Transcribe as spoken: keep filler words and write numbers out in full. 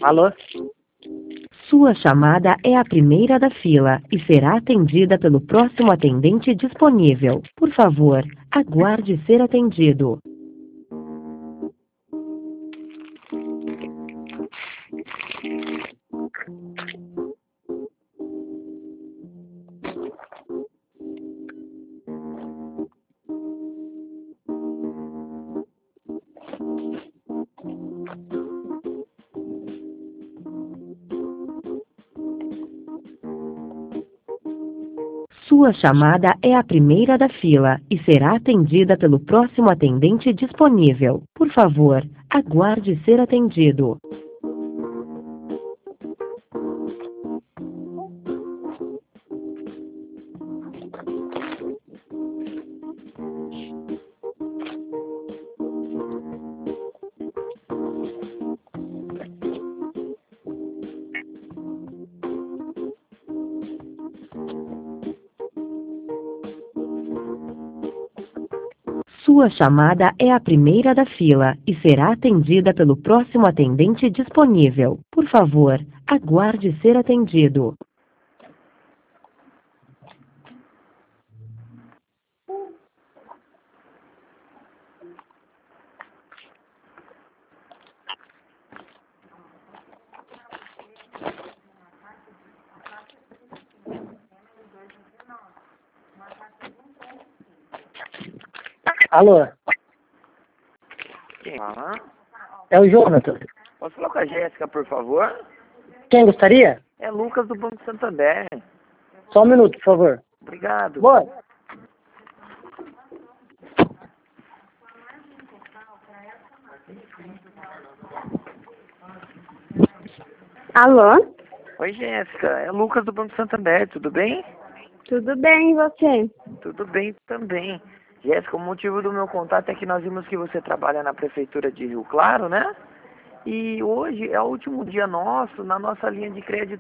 Alô? Sua chamada é a primeira da fila e será atendida pelo próximo atendente disponível. Por favor, aguarde ser atendido. Sua chamada é a primeira da fila e será atendida pelo próximo atendente disponível. Por favor, aguarde ser atendido. Sua chamada é a primeira da fila e será atendida pelo próximo atendente disponível. Por favor, aguarde ser atendido. Alô? Quem fala? É o Jonathan. Posso falar com a Jéssica, por favor? Quem gostaria? É Lucas do Banco Santander. Só um minuto, por favor. Obrigado. Boa. Alô? Oi, Jéssica. É Lucas do Banco Santander. Tudo bem? Tudo bem, e você? Tudo bem também. Jéssica, o motivo do meu contato é que nós vimos que você trabalha na Prefeitura de Rio Claro, né? E hoje é o último dia nosso na nossa linha de crédito